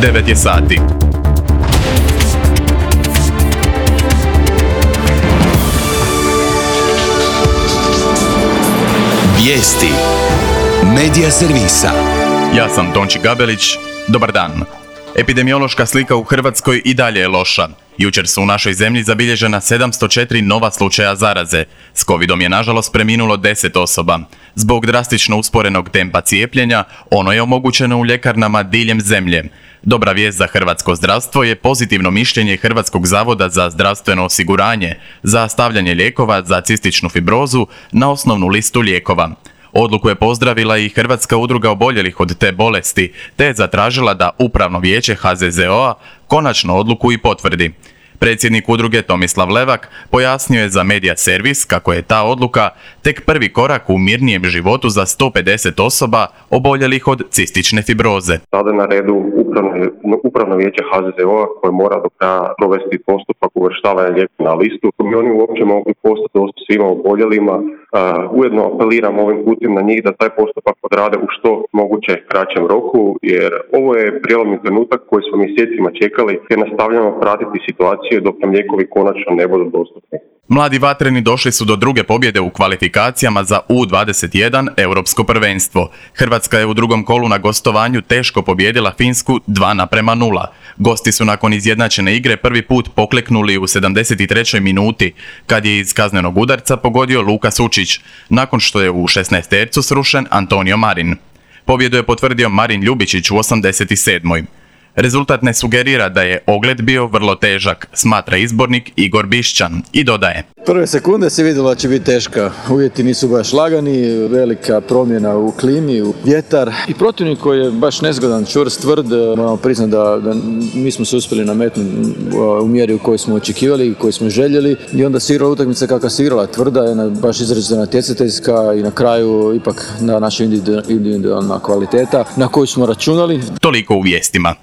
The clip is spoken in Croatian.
9 je sati. Vijesti Medija servisa. Ja sam Tonči Gabelić. Dobar dan. Epidemiološka slika u Hrvatskoj i dalje je loša. Jučer su u našoj zemlji zabilježena 704 nova slučaja zaraze. S covidom je nažalost preminulo 10 osoba. Zbog drastično usporenog tempa cijepljenja, ono je omogućeno u ljekarnama diljem zemlje. Dobra vijest za hrvatsko zdravstvo je pozitivno mišljenje Hrvatskog zavoda za zdravstveno osiguranje za stavljanje lijekova za cističnu fibrozu na osnovnu listu lijekova. Odluku je pozdravila i Hrvatska udruga oboljelih od te bolesti, te je zatražila da Upravno vijeće HZZO-a konačno odluku i potvrdi. Predsjednik udruge Tomislav Levak pojasnio je za Medija servis kako je ta odluka tek prvi korak u mirnijem životu za 150 osoba oboljelih od cistične fibroze. Sada je na redu Upravno vijeće HZZO-a koje mora do kraja provesti postupak uvrštavanja lijeka na listu. Bi oni uopće mogli postati svima oboljelima. Ujedno apeliram ovim putem na njih da taj postupak odrade u što moguće kraćem roku, jer ovo je prijelomni trenutak koji smo mjesecima čekali jer nastavljamo pratiti situaciju dok nam lijekovi konačno ne budu dostupni. Mladi vatreni došli su do druge pobjede u kvalifikacijama za U21 Europsko prvenstvo. Hrvatska je u drugom kolu na gostovanju teško pobijedila Finsku 2:0. Gosti su nakon izjednačene igre prvi put pokleknuli u 73. minuti, kad je iz kaznenog udarca pogodio Luka Sučić, nakon što je u 16. srušen Antonio Marin. Pobjedu je potvrdio Marin Ljubičić u 87. Rezultat ne sugerira da je ogled bio vrlo težak, smatra izbornik Igor Bišćan i dodaje. Prve sekunde se vidjelo da će biti teška. Uvjeti nisu baš lagani, velika promjena u klimi, u vjetar. I protivnik koji je baš nezgodan, čvrst, tvrd, moramo priznati da nismo se uspjeli nametnuti u mjeri u kojoj smo očekivali i koju smo željeli. I onda se igrala utakmica kakva se igrala, tvrda je, baš izrazito natjecateljska i na kraju ipak na naša individualna kvaliteta na koju smo računali. Toliko u vijestima.